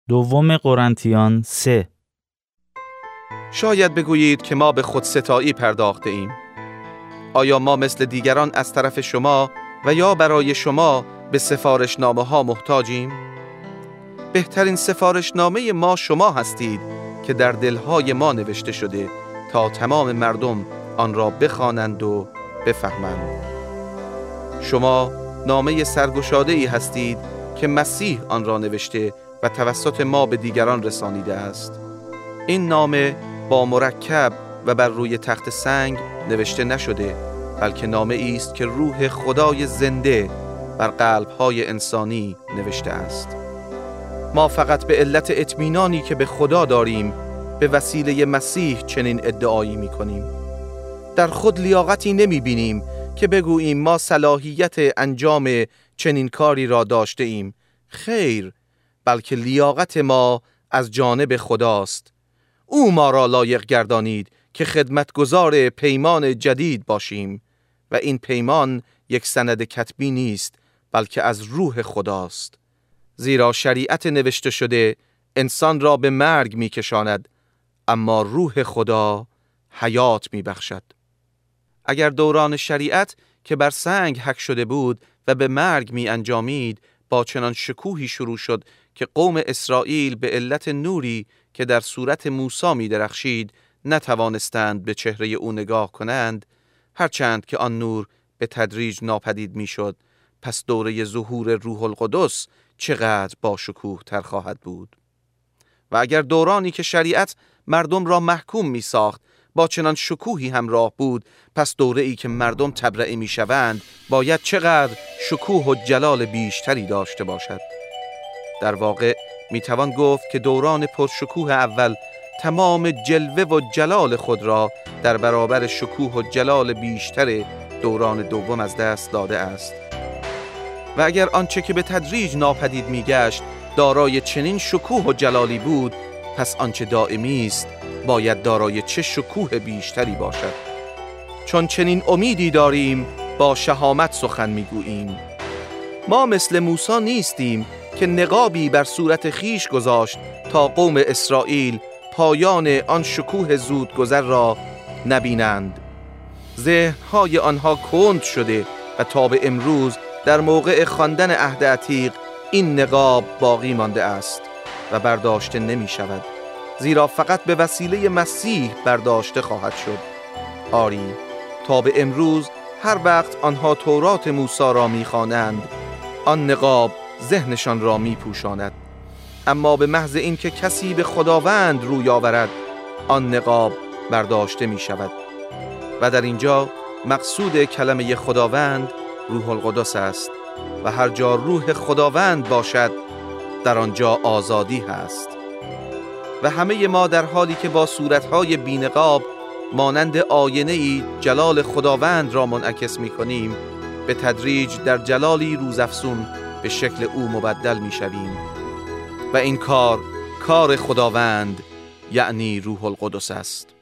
دوم قرنتیان 3. شاید بگویید که ما به خودستایی پرداخته ایم. آیا ما مثل دیگران از طرف شما و یا برای شما به سفارشنامه ها محتاجیم؟ بهترین سفارشنامه ما شما هستید که در دلهای ما نوشته شده تا تمام مردم آن را بخوانند و بفهمند. شما نامه سرگشاده‌ای هستید که مسیح آن را نوشته و توسط ما به دیگران رسانیده است. این نامه با مرکب و بر روی تخت سنگ نوشته نشده، بلکه نامه است که روح خدای زنده بر قلب‌های انسانی نوشته است. ما فقط به علت اطمینانی که به خدا داریم به وسیله مسیح چنین ادعایی می‌کنیم. در خود لیاقتی نمی‌بینیم که بگوییم ما صلاحیت انجام چنین کاری را داشته ایم. خیر، بلکه لیاقت ما از جانب خداست. او ما را لایق گردانید که خدمتگزار پیمان جدید باشیم و این پیمان یک سند کتبی نیست، بلکه از روح خداست. زیرا شریعت نوشته شده انسان را به مرگ می کشاند، اما روح خدا حیات می بخشد. اگر دوران شریعت که بر سنگ حک شده بود و به مرگ می انجامید با چنان شکوهی شروع شد که قوم اسرائیل به علت نوری که در صورت موسی می درخشید نتوانستند به چهره او نگاه کنند، هرچند که آن نور به تدریج ناپدید می شد، پس دوره ظهور روح القدس چقدر با شکوه تر خواهد بود. و اگر دورانی که شریعت مردم را محکوم می ساخت با چنان شکوهی همراه بود، پس دوره ای که مردم تبرئه می شوند باید چقدر شکوه و جلال بیشتری داشته باشد. در واقع می توان گفت که دوران پرشکوه اول تمام جلوه و جلال خود را در برابر شکوه و جلال بیشتر دوران دوم از دست داده است. و اگر آنچه که به تدریج ناپدید می گشت دارای چنین شکوه و جلالی بود، پس آنچه دائمی است باید دارای چه شکوه بیشتری باشد. چون چنین امیدی داریم با شهامت سخن می گوییم. ما مثل موسی نیستیم که نقابی بر صورت خیش گذاشت تا قوم اسرائیل پایان آن شکوه زودگذر را نبینند. ذهن‌های آنها کند شده و تا به امروز در موقع خواندن عهد عتیق این نقاب باقی مانده است و برداشته نمی شود، زیرا فقط به وسیله مسیح برداشته خواهد شد. آری، تا به امروز هر وقت آنها تورات موسی را می خوانند، آن نقاب ذهنشان را می پوشاند، اما به محض این که کسی به خداوند روی آورد آن نقاب برداشته می شود. و در اینجا مقصود کلمه خداوند روح القدس است و هر جا روح خداوند باشد در آنجا آزادی هست. و همه ما در حالی که با صورتهای بی‌نقاب مانند آینه‌ای جلال خداوند را منعکس می کنیم، به تدریج در جلالی روزافزون به شکل او مبدل می شویم. و این کار خداوند یعنی روح القدس است.